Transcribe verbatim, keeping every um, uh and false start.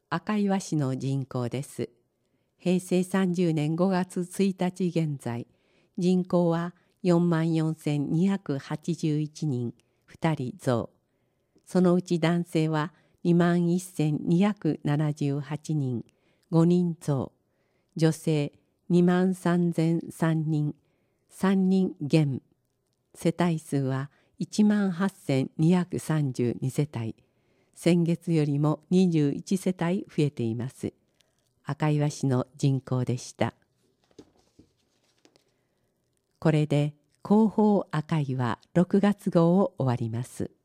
赤岩市の人口です。へいせいさんじゅうねんごがつついたち現在、人口はよんまんよんせんにひゃくはちじゅういちにん、ふたり増。そのうち男性はにまんせんにひゃくななじゅうはちにん、ごにん増。女性にまんさんぜんさんにん、さんにん減。世帯数はいちまんはっせんにひゃくさんじゅうにせたい。先月よりもにじゅういちせたい増えています。赤岩市の人口でした。これで広報赤岩ろくがつごうを終わります。